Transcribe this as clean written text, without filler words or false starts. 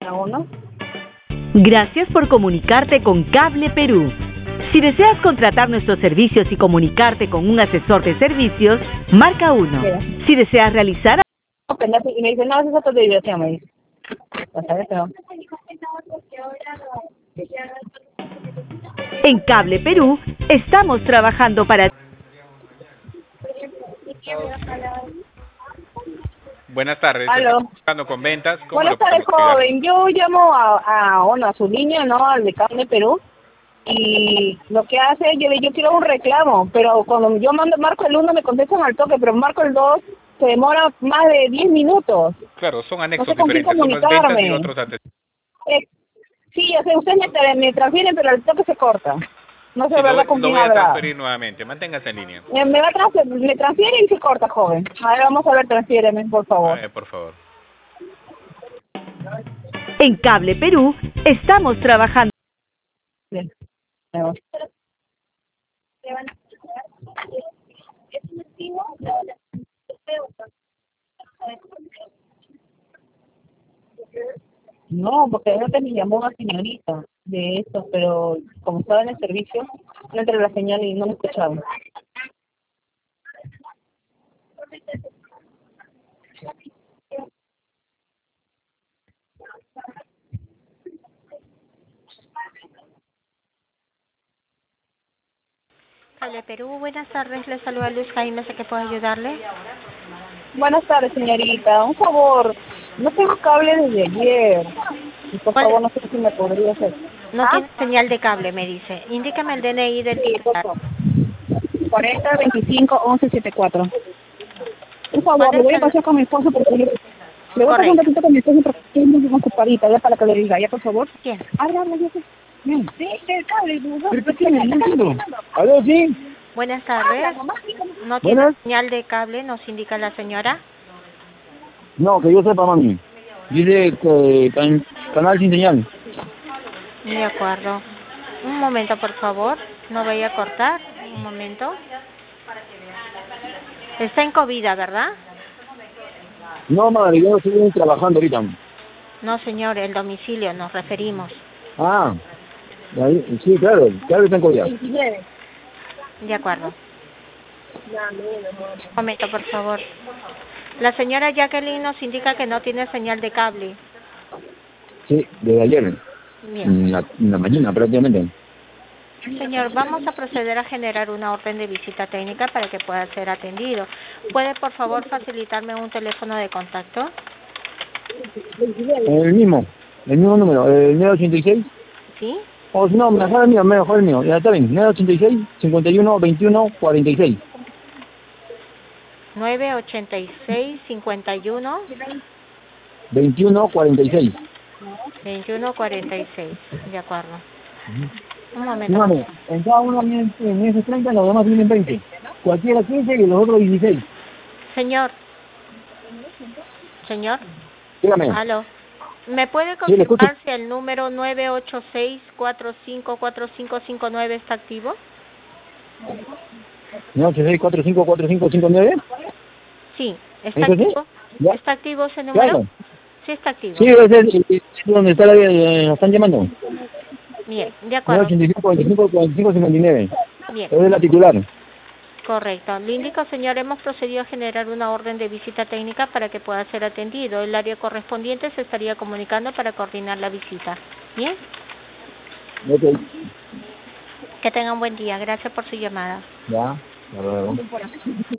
Uno. Gracias por comunicarte con Cable Perú. Si deseas contratar nuestros servicios y comunicarte con un asesor de servicios, marca 1. Si deseas realizar... Y me dice, no, es otra diversión, me dice. En Cable Perú, estamos trabajando para... Buenas tardes, Aló. estoy buscando con ventas. ¿Cómo Buenas lo tardes, podemos ayudar? joven. Yo llamo a su línea, ¿no? Al de Cable Perú. Y lo que hace, yo quiero un reclamo, pero cuando yo marco el 1 me contestan al toque, pero marco el 2 se demora más de 10 minutos. Claro, son No anexos sé con quién diferentes, unos ventas y comunicarme. otros antes. Sí, o sea, ustedes me transfieren, pero al toque se corta. No sé, Sí, ¿verdad? Con lo quién voy a hablar. transferir nuevamente. Manténgase en línea. Me transfiere y se corta, joven. A ver, vamos a ver, transfiéreme, por A favor. ver, por favor. En Cable Perú, estamos trabajando... Bien. No, porque antes me llamó una señorita de esto, pero como estaba en el servicio, no entré la señal y no me escuchaba. Cable Perú, buenas tardes, le saluda Luz Jaime, ¿sé que puedo ayudarle? Buenas tardes, señorita. Un favor, no tengo cable desde ayer. Y por ¿Cuál? favor, no sé si me podría hacer. No ¿Ah? tiene señal de cable, me dice. Indícame el DNI del Sí, por titular. favor. 4025-1174. Por ¿Cuál favor, le es voy a el...? pasar con mi esposo porque le voy a pasar un Correcto. ratito con mi esposo porque estoy muy ocupadita, ya para que le diga, ya por favor. ¿Quién? Habla, ya sé. Bien. Sí, el cable, ¿pero qué tiene? No entiendo. ¿Aló, sí? Buenas tardes. ¿No tiene ¿Buenas? señal de cable, nos indica la señora? No, que yo sepa, mami. Dice que canal sin señal. De acuerdo. Un momento, por favor. No vaya a cortar. Un momento. Está en COVID, ¿verdad? No, madre, yo no estoy trabajando ahorita. No, señor, el domicilio nos referimos. Ah, ahí, sí, claro, claro que está en Corea. De acuerdo. Un momento, por favor. La señora Jacqueline nos indica que no tiene señal de cable. Sí, desde ayer, Bien. en la mañana prácticamente. Señor, vamos a proceder a generar una orden de visita técnica para que pueda ser atendido. ¿Puede, por favor, facilitarme un teléfono de contacto? El mismo número, el 986. ¿Sí? O si no, mejor el mío. Ya está bien, 986 51 21 46. 986-51-2146. 21 46. De acuerdo. Un Sí, momento, por mami, favor. en cada uno vienen 30, los demás vienen 20. Cualquiera 15 y los otros 16. Señor, señor, Dígame. aló. ¿Me puede Sí, le escucho. confirmar si el número 986-454559 está activo? 986 45 45 59. Sí, ¿está ¿Eso sí? activo? Ya. ¿Está activo ese número? Claro. Sí, está activo. Sí, es donde está nos están llamando. Bien, de acuerdo. 985 45 45 59. Bien, Es la titular. correcto. Le indico, señor, hemos procedido a generar una orden de visita técnica para que pueda ser atendido. El área correspondiente se estaría comunicando para coordinar la visita. Bien, Ok. que tenga un buen día. Gracias por su llamada. Ya. Hasta luego.